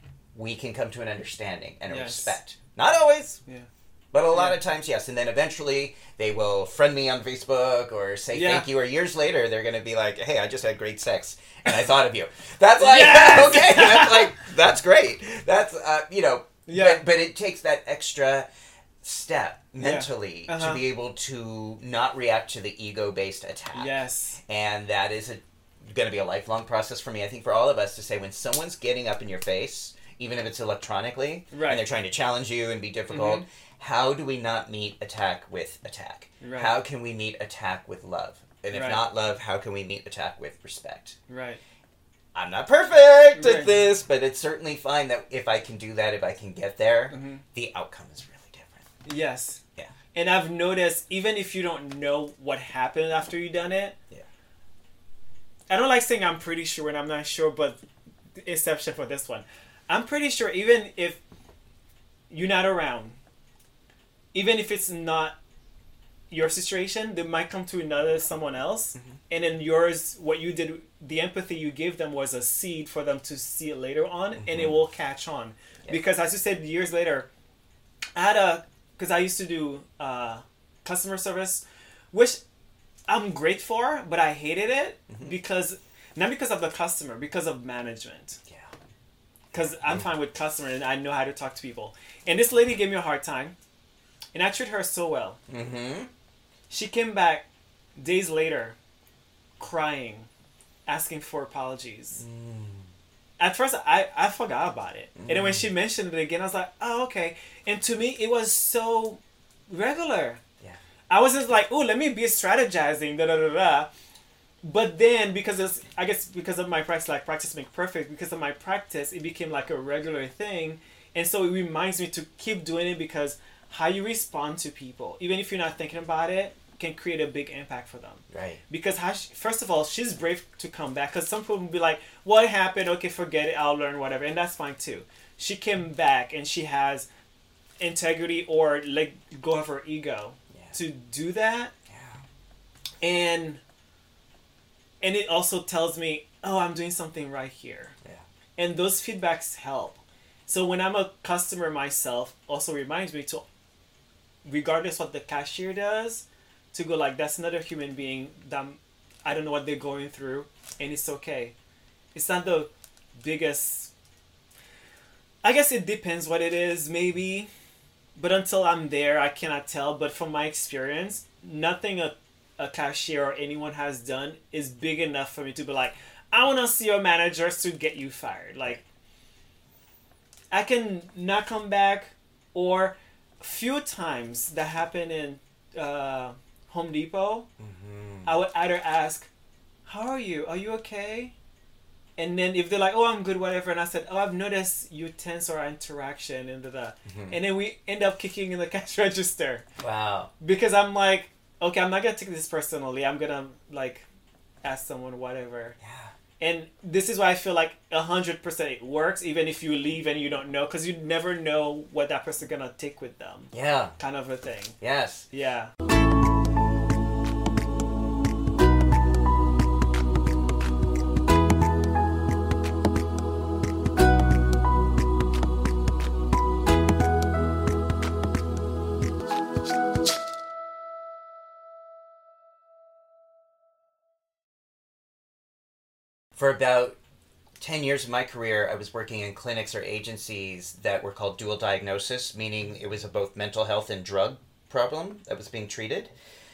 Speaker 2: we can come to an understanding and a yes. respect. Not always,
Speaker 1: yeah.
Speaker 2: but a lot
Speaker 1: yeah.
Speaker 2: of times, yes. And then eventually they will friend me on Facebook or say
Speaker 1: yeah.
Speaker 2: thank you. Or years later, they're going to be like, hey, I just had great sex and I thought of you. That's like,
Speaker 1: yes!
Speaker 2: okay, that's like, that's great. That's, uh, you know,
Speaker 1: yeah.
Speaker 2: but, but it takes that extra step mentally
Speaker 1: yeah. uh-huh.
Speaker 2: to be able to not react to the ego-based attack.
Speaker 1: Yes.
Speaker 2: And that is a, going to be a lifelong process for me, I think, for all of us to say when someone's getting up in your face, even if it's electronically,
Speaker 1: right.
Speaker 2: and they're trying to challenge you and be difficult, mm-hmm. how do we not meet attack with attack?
Speaker 1: Right.
Speaker 2: How can we meet attack with love? And if
Speaker 1: right.
Speaker 2: not love, how can we meet attack with respect?
Speaker 1: Right.
Speaker 2: I'm not perfect
Speaker 1: right.
Speaker 2: at this, but it's certainly fine that if I can do that, if I can get there, mm-hmm. the outcome is really different.
Speaker 1: Yes.
Speaker 2: Yeah.
Speaker 1: And I've noticed, even if you don't know what happened after you done it,
Speaker 2: yeah.
Speaker 1: I don't like saying I'm pretty sure and I'm not sure, but exception for this one. I'm pretty sure even if you're not around, even if it's not your situation, they might come to another someone else, mm-hmm. and then yours, what you did, the empathy you gave them was a seed for them to see it later on, mm-hmm. and it will catch on. Yeah. Because as you said, years later, I had a, because I used to do uh, customer service, which I'm great for, but I hated it mm-hmm. because, not because of the customer, because of management.
Speaker 2: Yeah.
Speaker 1: Because I'm fine with customer and I know how to talk to people. And this lady gave me a hard time, and I treated her so well.
Speaker 2: Mm-hmm. She
Speaker 1: came back days later, crying, asking for apologies. Mm. At first, I, I forgot about it. Mm. And then when she mentioned it again, I was like, oh, okay. And to me, it was so regular.
Speaker 2: Yeah.
Speaker 1: I wasn't like, oh, let me be strategizing, da da da da. but then because it's, I guess because of my practice, like practice make perfect, because of my practice, it became like a regular thing. And so it reminds me to keep doing it, because how you respond to people, even if you're not thinking about it, can create a big impact for them.
Speaker 2: Right.
Speaker 1: Because how she, first of all, she's brave to come back, because some people will be like, what happened? Okay, forget it. I'll learn whatever. And that's fine too. She came back and she has integrity, or let go of her ego yeah. to do that. Yeah. And and it also tells me, oh, I'm doing something right here. Yeah. And those feedbacks help. So when I'm a customer myself, also reminds me to, regardless what the cashier does, to go like, that's another human being that I don't know what they're going through, and it's okay. It's not the biggest, I guess it depends what it is, maybe, but until I'm there, I cannot tell. But from my experience, nothing a, a cashier or anyone has done is big enough for me to be like, I want to see your managers to get you fired. Like, I can not come back, or few times that happened in uh, Home Depot, mm-hmm. I would either ask, how are you? Are you okay? And then if they're like, oh, I'm good, whatever. And I said, oh, I've noticed you tense our interaction and da da. Mm-hmm. And then we end up kicking in the cash register.
Speaker 2: Wow.
Speaker 1: Because I'm like, okay, I'm not going to take this personally. I'm going to like ask someone whatever. Yeah. And this is why I feel like one hundred percent it works, even if you leave and you don't know, because you never know what that person's going to take with them.
Speaker 2: Yeah.
Speaker 1: Kind of a thing.
Speaker 2: Yes.
Speaker 1: Yeah.
Speaker 2: For about ten years of my career, I was working in clinics or agencies that were called dual diagnosis, meaning it was a both mental health and drug problem that was being treated.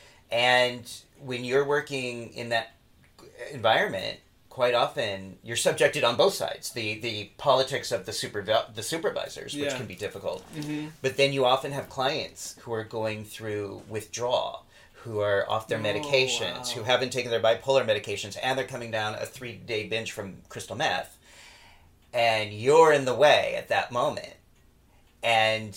Speaker 2: And when you're working in that environment, quite often you're subjected on both sides. The the politics of the super the supervisors, which yeah. can be difficult. Mm-hmm. But then you often have clients who are going through withdrawal, who are off their medications, oh, wow. who haven't taken their bipolar medications, and they're coming down a three-day binge from crystal meth. And you're in the way at that moment. And,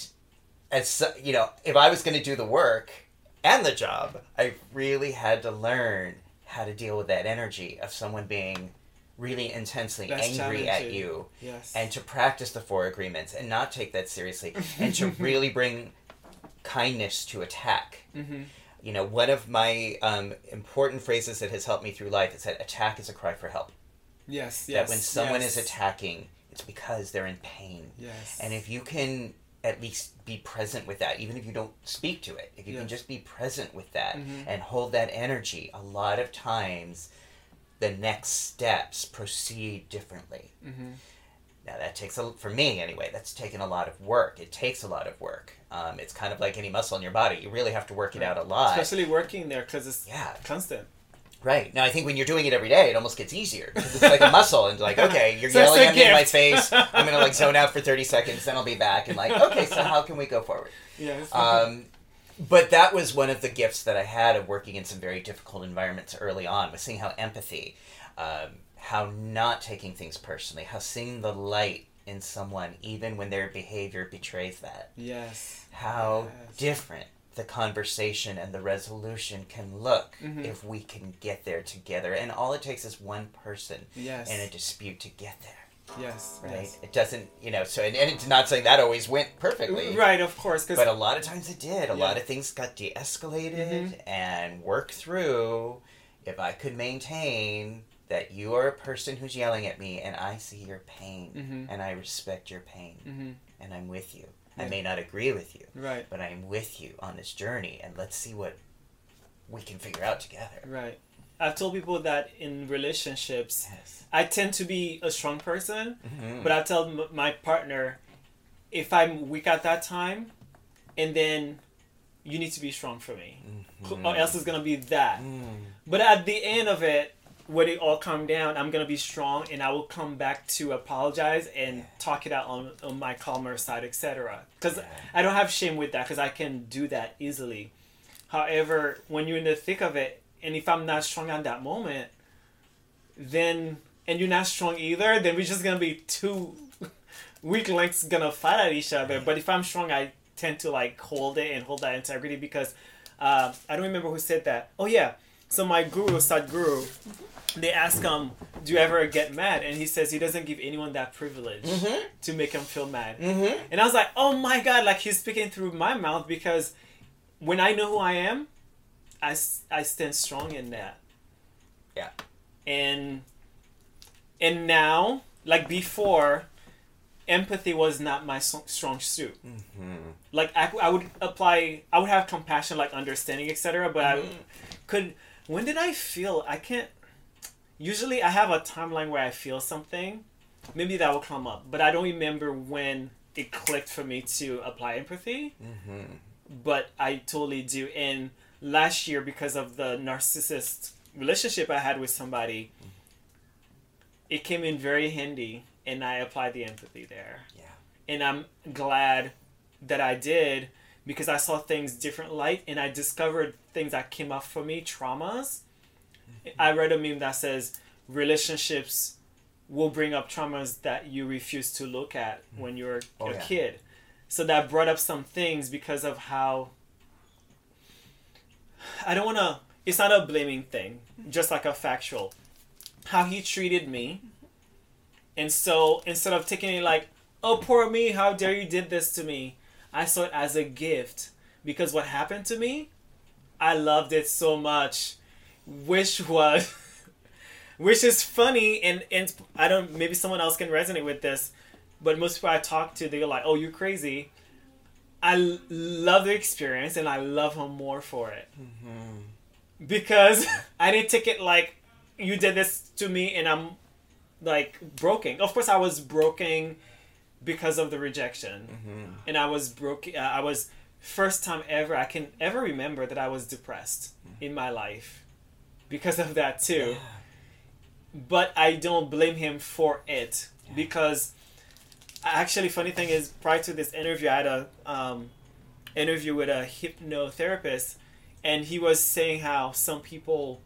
Speaker 2: as you know, if I was going to do the work and the job, I really had to learn how to deal with that energy of someone being really intensely That's angry at you.
Speaker 1: Yes.
Speaker 2: And to practice the four agreements and not take that seriously. And to really bring kindness to attack. Mm-hmm. You know, one of my um, important phrases that has helped me through life is that attack is a cry for help.
Speaker 1: Yes, yes.
Speaker 2: That when someone
Speaker 1: yes.
Speaker 2: is attacking, it's because they're in pain.
Speaker 1: Yes.
Speaker 2: And if you can at least be present with that, even if you don't speak to it, if you yes. can just be present with that mm-hmm. and hold that energy, a lot of times the next steps proceed differently. Mm-hmm. Now that takes, a, for me anyway, that's taken a lot of work. It takes a lot of work. Um, it's kind of like any muscle in your body. You really have to work it right. out a lot.
Speaker 1: Especially working there, because it's
Speaker 2: yeah.
Speaker 1: constant.
Speaker 2: Right. Now I think when you're doing it every day, it almost gets easier. It's like a muscle, and like, okay, you're
Speaker 1: so
Speaker 2: yelling at me in my face. I'm going to like zone out for thirty seconds, then I'll be back. And like, okay, so how can we go forward?
Speaker 1: Yes.
Speaker 2: Um, but that was one of the gifts that I had of working in some very difficult environments early on, was seeing how empathy... Um, how not taking things personally, how seeing the light in someone even when their behavior betrays that.
Speaker 1: Yes.
Speaker 2: How
Speaker 1: yes.
Speaker 2: different the conversation and the resolution can look
Speaker 1: mm-hmm.
Speaker 2: if we can get there together. And all it takes is one person
Speaker 1: yes.
Speaker 2: in a dispute to get there.
Speaker 1: Yes.
Speaker 2: Right?
Speaker 1: Yes.
Speaker 2: It doesn't, you know, so, and, and it's not saying that always went perfectly.
Speaker 1: Right, of course. Cause,
Speaker 2: but a lot of times it did. A
Speaker 1: yeah.
Speaker 2: lot of things got de-escalated
Speaker 1: mm-hmm.
Speaker 2: and worked through. If I could maintain that you are a person who's yelling at me and I see your pain
Speaker 1: mm-hmm.
Speaker 2: and I respect your pain
Speaker 1: mm-hmm.
Speaker 2: and I'm with you.
Speaker 1: Yeah.
Speaker 2: I may not agree with you,
Speaker 1: right.
Speaker 2: but I'm with you on this journey and let's see what we can figure out together.
Speaker 1: Right. I've told people that in relationships,
Speaker 2: yes.
Speaker 1: I tend to be a strong person,
Speaker 2: mm-hmm.
Speaker 1: but I tell m- my partner, if I'm weak at that time, and then you need to be strong for me, mm-hmm. or else it's going to be that. Mm. But at the end of it, when it all calm down, I'm gonna be strong, and I will come back to apologize and yeah. talk it out on, on my calmer side, et cetera. Because yeah. I don't have shame with that, because I can do that easily. However, when you're in the thick of it, and if I'm not strong at that moment, then and you're not strong either, then we're just gonna be two weak links gonna fight at each other. But if I'm strong, I tend to like hold it and hold that integrity because uh, I don't remember who said that. Oh yeah, so my guru, Sadhguru, they ask him, do you ever get mad? And he says he doesn't give anyone that privilege mm-hmm. to make him feel mad. Mm-hmm. And I was like, oh my God, like he's speaking through my mouth because when I know who I am, I, I stand strong in that.
Speaker 2: Yeah.
Speaker 1: And and now, like before, empathy was not my strong suit. Mm-hmm. Like I, I would apply, I would have compassion, like understanding, et cetera. But mm-hmm. I could, when did I feel, I can't, usually I have a timeline where I feel something. Maybe that will come up. But I don't remember when it clicked for me to apply empathy. Mm-hmm. But I totally do. And last year, because of the narcissist relationship I had with somebody, it came in very handy, and I applied the empathy there.
Speaker 2: Yeah.
Speaker 1: And I'm glad that I did, because I saw things different light, and I discovered things that came up for me, traumas. Mm-hmm. I read a meme that says relationships will bring up traumas that you refuse to look at mm-hmm. when you're oh, a yeah. kid. So that brought up some things because of how I don't want to, it's not a blaming thing, just like a factual. How he treated me. And so instead of taking it like, oh, poor me, how dare you did this to me, I saw it as a gift. Because what happened to me, I loved it so much. Which was, which is funny, and, and I don't, maybe someone else can resonate with this, but most people I talk to, they're like, oh, you're crazy. I l- love the experience, and I love him more for it. Mm-hmm. Because I didn't take it like, you did this to me, and I'm, like, broken. Of course, I was broken because of the rejection. Mm-hmm. And I was broken, uh, I was, first time ever, I can ever remember that I was depressed mm-hmm. in my life. Because of that, too. Yeah. But I don't blame him for it. Yeah. Because... Actually, funny thing is, prior to this interview, I had a um, interview with a hypnotherapist, and he was saying how some people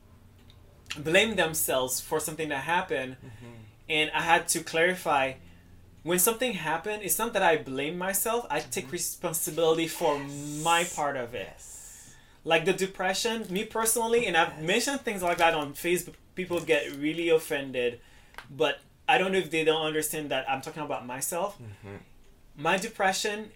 Speaker 1: blame themselves for something that happened, mm-hmm. and I had to clarify, when something happened, it's not that I blame myself, I take mm-hmm. responsibility for yes. my part of it. Yes. Like the depression, me personally, and I've yes. mentioned things like that on Facebook, people get really offended, but I don't know if they don't understand that I'm talking about myself. Mm-hmm. My depression,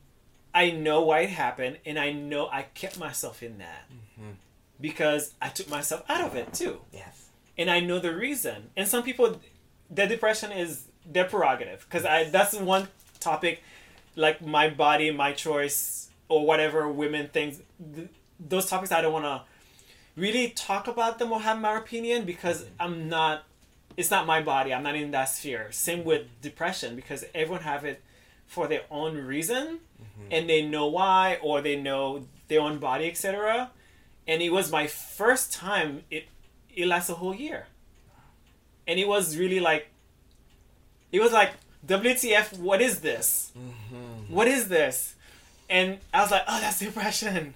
Speaker 1: I know why it happened, and I know I kept myself in that. Mm-hmm. Because I took myself out of it, too. Yes. And I know the reason. And some people, their depression is their prerogative. Because I that's one topic, like my body, my choice, or whatever women things, th- those topics I don't want to really talk about them or have my opinion, because mm-hmm. I'm not... It's not my body. I'm not in that sphere. Same with depression, because everyone have it for their own reason, mm-hmm. and they know why, or they know their own body, et cetera. And it was my first time. It it lasted a whole year, and it was really like, it was like W T F? What is this? Mm-hmm. What is this? And I was like, oh, that's depression.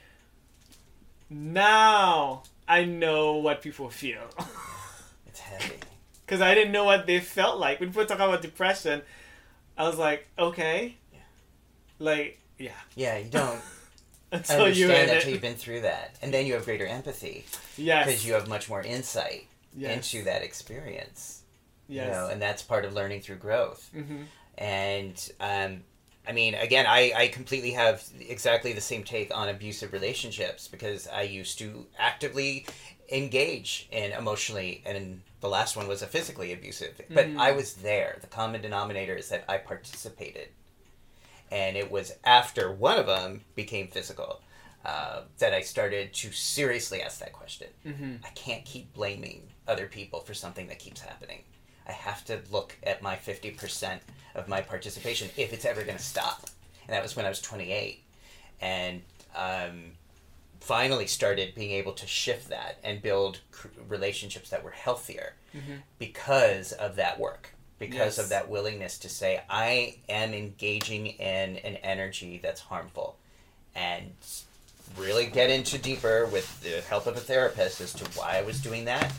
Speaker 1: Now I know what people feel.
Speaker 2: It's heavy.
Speaker 1: Because I didn't know what they felt like. When people talk about depression, I was like, okay. Yeah. Like, yeah.
Speaker 2: Yeah, you don't understand that until you've been through that. And then you have greater empathy.
Speaker 1: Yes.
Speaker 2: Because you have much more insight yes. into that experience. Yes. You know, and that's part of learning through growth. Mm-hmm. And, um, I mean, again, I, I completely have exactly the same take on abusive relationships, because I used to actively engage in emotionally, and the last one was a physically abusive. But mm. I was there. The common denominator is that I participated. And it was after one of them became physical uh, that I started to seriously ask that question. Mm-hmm. I can't keep blaming other people for something that keeps happening. I have to look at my fifty percent of my participation if it's ever going to stop. And that was when I was twenty-eight. And um, finally started being able to shift that and build cr- relationships that were healthier mm-hmm. because of that work. Because yes. of that willingness to say, I am engaging in an energy that's harmful. And really get into deeper with the help of a therapist as to why I was doing that.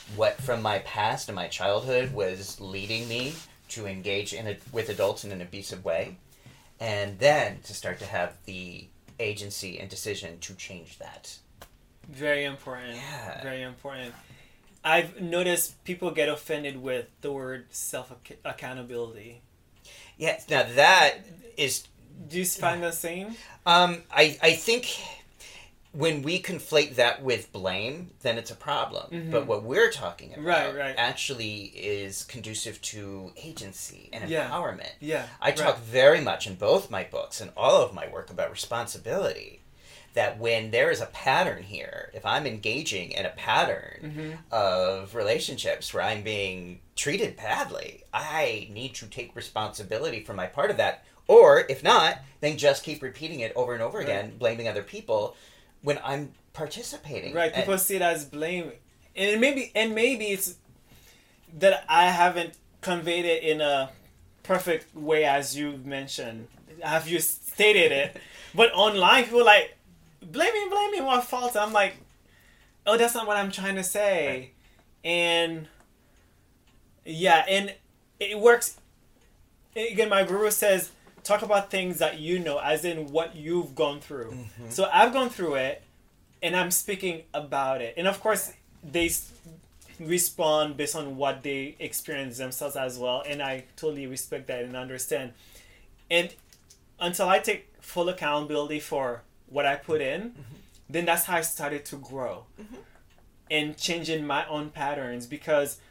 Speaker 2: what from my past and my childhood was leading me to engage in a, with adults in an abusive way, and then to start to have the agency and decision to change that.
Speaker 1: Very important.
Speaker 2: Yeah.
Speaker 1: Very important. I've noticed people get offended with the word self-accountability.
Speaker 2: Yeah, now that is...
Speaker 1: Do you find the same?
Speaker 2: Um, I, I think when we conflate that with blame, then it's a problem. Mm-hmm. But what we're talking about
Speaker 1: right, right.
Speaker 2: actually is conducive to agency and
Speaker 1: yeah.
Speaker 2: empowerment.
Speaker 1: Yeah,
Speaker 2: I talk
Speaker 1: right.
Speaker 2: very much in both my books and all of my work about responsibility. That when there is a pattern here, if I'm engaging in a pattern
Speaker 1: mm-hmm.
Speaker 2: of relationships where I'm being treated badly, I need to take responsibility for my part of that. Or, if not, then just keep repeating it over and over
Speaker 1: right.
Speaker 2: again, blaming other people when I'm participating.
Speaker 1: Right, people
Speaker 2: and,
Speaker 1: see it as blame. And maybe, and maybe it's that I haven't conveyed it in a perfect way as you mentioned. Have you stated it? But online, people are like, blame me, blame me, what fault? I'm like, oh, that's not what I'm trying to say.
Speaker 2: Right.
Speaker 1: And, yeah, and it works. Again, my guru says, talk about things that you know, as in what you've gone through.
Speaker 2: Mm-hmm.
Speaker 1: So I've gone through it, and I'm speaking about it. And of course, they s- respond based on what they experience themselves as well. And I totally respect that and understand. And until I take full accountability for what I put in,
Speaker 2: mm-hmm.
Speaker 1: then that's how I started to grow
Speaker 2: mm-hmm.
Speaker 1: and changing my own patterns. Because